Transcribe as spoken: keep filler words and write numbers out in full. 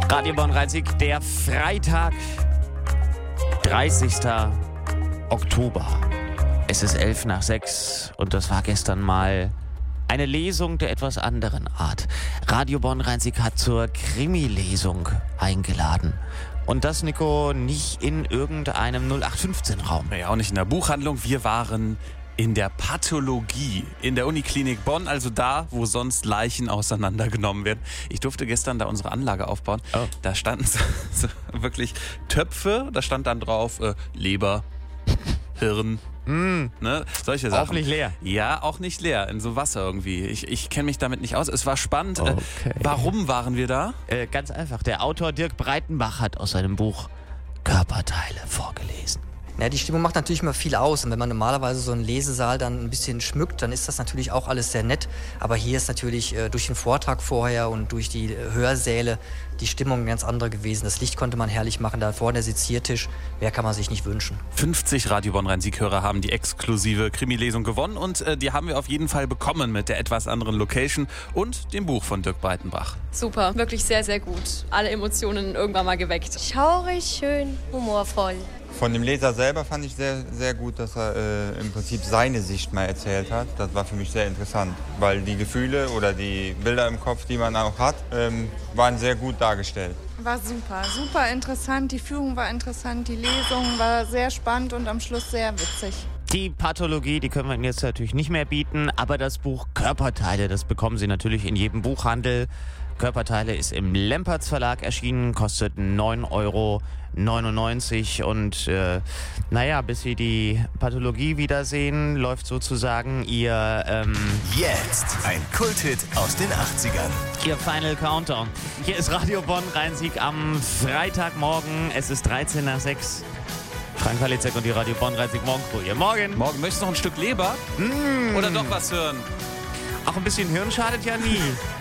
Radio Bonn-Rhein-Sieg, der Freitag, dreißigster Oktober. Es ist elf nach sechs und das war gestern mal eine Lesung der etwas anderen Art. Radio Bonn-Rhein-Sieg hat zur Krimi-Lesung eingeladen. Und das, Nico, nicht in irgendeinem null acht fünfzehn Raum. Ja, auch nicht in der Buchhandlung. Wir waren in der Pathologie in der Uniklinik Bonn, also da, wo sonst Leichen auseinandergenommen werden. Ich durfte gestern da unsere Anlage aufbauen. Oh. Da standen so, so wirklich Töpfe, da stand dann drauf äh, Leber, Hirn, mm. ne, solche Sachen. Auch nicht leer. Ja, auch nicht leer, in so Wasser irgendwie. Ich, ich kenne mich damit nicht aus. Es war spannend. Okay. Äh, warum waren wir da? Äh, ganz einfach. Der Autor Dirk Breitenbach hat aus seinem Buch Körperteile vorgelesen. Ja, die Stimmung macht natürlich immer viel aus und wenn man normalerweise so einen Lesesaal dann ein bisschen schmückt, dann ist das natürlich auch alles sehr nett. Aber hier ist natürlich äh, durch den Vortrag vorher und durch die äh, Hörsäle die Stimmung ganz andere gewesen. Das Licht konnte man herrlich machen, da vorne der Seziertisch, mehr kann man sich nicht wünschen. fünfzig Radio Bonn-Rhein-Sieg-Hörer haben die exklusive Krimi-Lesung gewonnen und äh, die haben wir auf jeden Fall bekommen mit der etwas anderen Location und dem Buch von Dirk Breitenbach. Super, wirklich sehr, sehr gut. Alle Emotionen irgendwann mal geweckt. Schaurig, schön, humorvoll. Von dem Leser selber fand ich sehr, sehr gut, dass er äh, im Prinzip seine Sicht mal erzählt hat. Das war für mich sehr interessant, weil die Gefühle oder die Bilder im Kopf, die man auch hat, ähm, waren sehr gut dargestellt. War super, super interessant. Die Führung war interessant, die Lesung war sehr spannend und am Schluss sehr witzig. Die Pathologie, die können wir Ihnen jetzt natürlich nicht mehr bieten, aber das Buch Körperteile, das bekommen Sie natürlich in jedem Buchhandel. Körperteile ist im Lempertz Verlag erschienen, kostet neun Euro neunundneunzig und äh, naja, bis Sie die Pathologie wiedersehen, läuft sozusagen Ihr ähm, Jetzt ein Kulthit aus den achtzigern. Ihr Final Countdown. Hier ist Radio Bonn-Rhein-Sieg am Freitagmorgen. Es ist dreizehn nach sechs. Frank Walitzek und die Radio Bonn-Rhein-Sieg Morgencrew. Ihr Morgen. Morgen möchtest du noch ein Stück Leber? Mm. Oder doch was hören? Auch ein bisschen Hirn schadet ja nie.